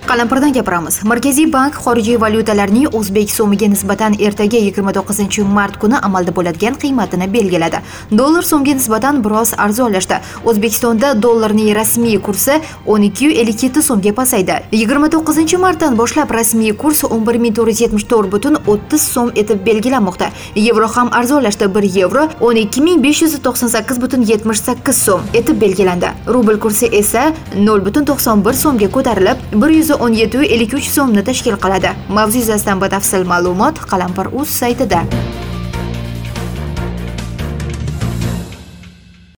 Qalampirdan gapiramiz. Markaziy bank xorijiy valyutalarning o'zbek so'miga nisbatan ertaga 29-mart kuni amalda bo'ladigan qiymatini belgiladi. Dollar so'mga nisbatan biroz arzonlashdi. O'zbekistonda dollarning rasmiy kursi 12.57 so'mga pasaydi. 29-martdan boshlab rasmiy kurs 11.474.30 so'm etib belgilanmoqda. Yevro ham arzonlashdi. 1 yevro 12.598.78 so'm etib belgilandi. Rubl kursi esa 0.91 so'mga ko'tarilib 117.53 so'mni tashkil qiladi. Mavzu yuzasidan batafsil ma'lumot Qalampir.uz saytida.